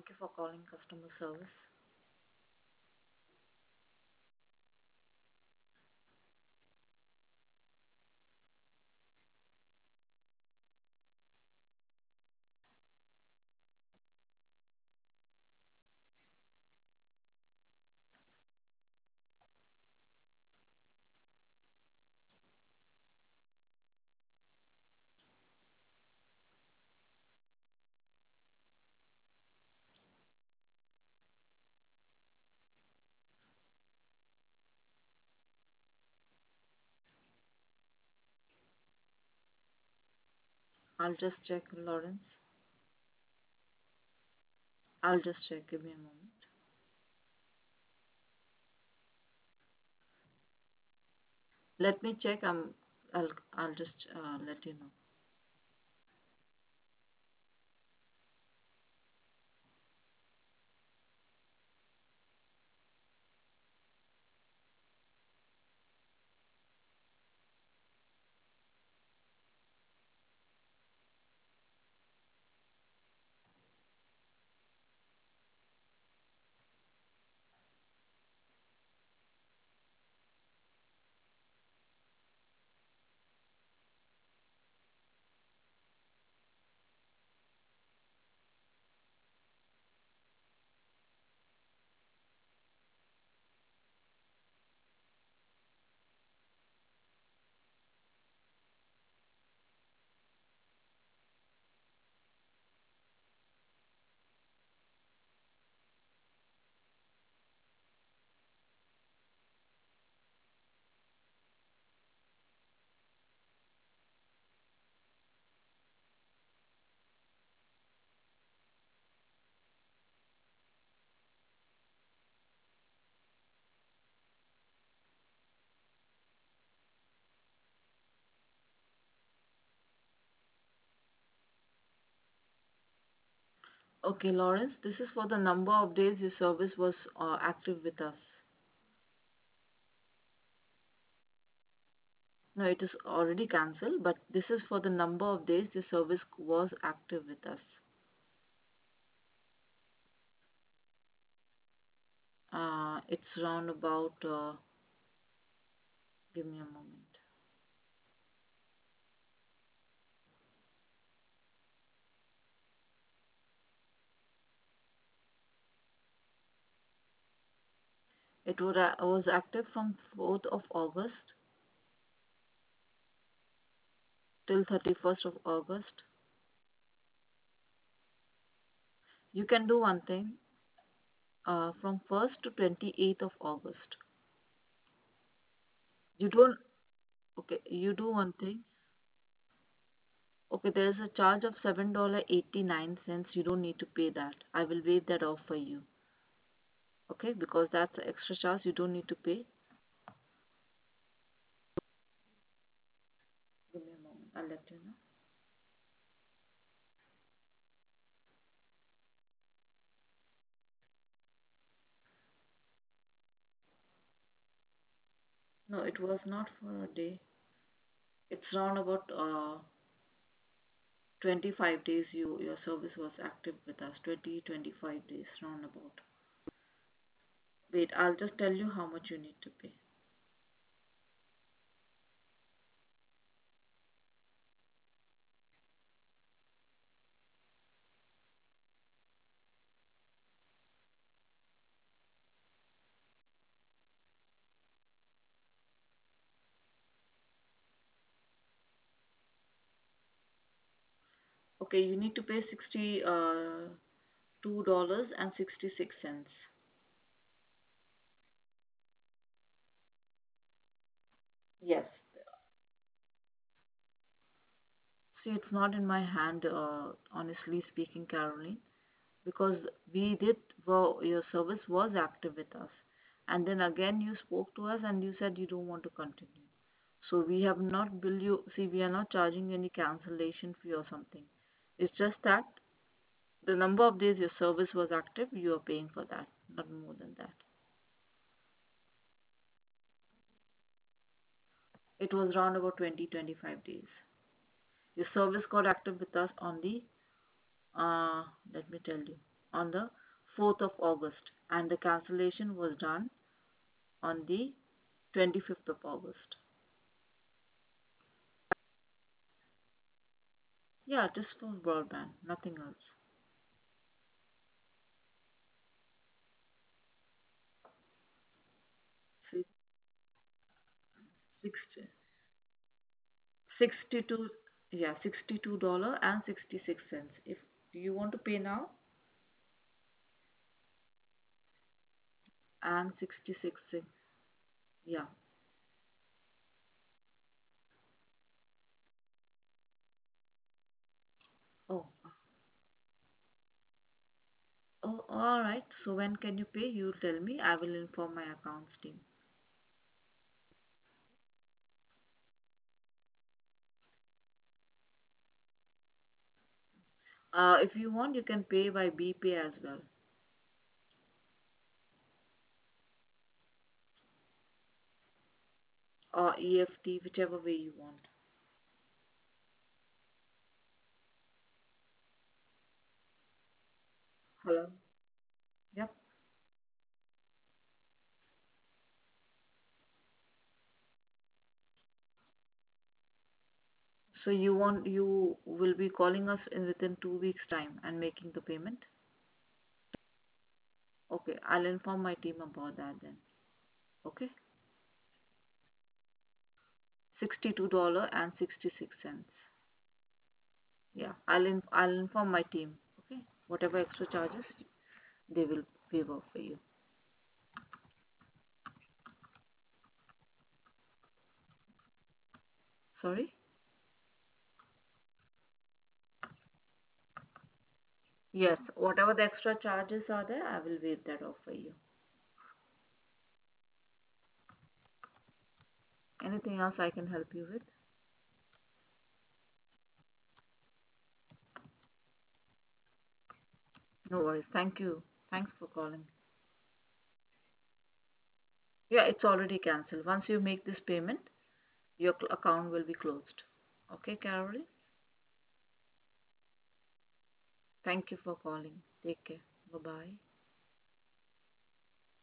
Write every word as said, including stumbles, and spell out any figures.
Thank you for calling customer service. I'll just check, Lawrence. I'll just check. Give me a moment. Let me check. I'm. I'll. I'll just uh, let you know. Okay, Lawrence. This is for the number of days your service was uh, active with us. No, it is already cancelled, but this is for the number of days your service was active with us. Uh, it's round about. Uh, give me a moment. It would, uh, was active from fourth of August till thirty-first of August. You can do one thing. Uh, from first to twenty-eighth of August. You don't, okay, you do one thing. Okay, there is a charge of seven dollars and eighty-nine cents. You don't need to pay that. I will waive that off for you. Okay, because that's an extra charge you don't need to pay. Give me a moment. I'll let you know. No, it was not for a day. It's around about uh, twenty-five days you your service was active with us. twenty, twenty-five days round about. Wait, I'll just tell you how much you need to pay. Okay, you need to pay sixty uh, two dollars and sixty-six cents. Yes. See, it's not in my hand, uh, honestly speaking, Caroline, because we did, well, your service was active with us. And then again, you spoke to us and you said you don't want to continue. So we have not billed you. See, we are not charging any cancellation fee or something. It's just that the number of days your service was active, you are paying for that, not more than that. It was around about twenty twenty-five days. Your service got active with us on the, uh, let me tell you. on the fourth of August, and the cancellation was done on the twenty-fifth of August. Yeah, just for broadband, nothing else. See, sixty, sixty-two, yeah, sixty-two dollar and sixty-six cents. If do you want to pay now, and sixty-six cents. Yeah. Oh, oh, all right. So when can you pay? You tell me. I will inform my accounts team. Uh, if you want, you can pay by B Pay as well, or E F T, whichever way you want. Hello. Yep. So you want you will be calling us in within two weeks time and making the payment. Okay, I'll inform my team about that then. Okay, sixty-two dollar and sixty-six cents. Yeah, I'll in, I'll inform my team. Okay, whatever extra charges they will waive off for you. Sorry. Yes, whatever the extra charges are there, I will waive that off for you. Anything else I can help you with? No worries. Thank you. Thanks for calling. Yeah, it's already cancelled. Once you make this payment, your cl- account will be closed. Okay, Caroline? Thank you for calling. Take care. Bye bye.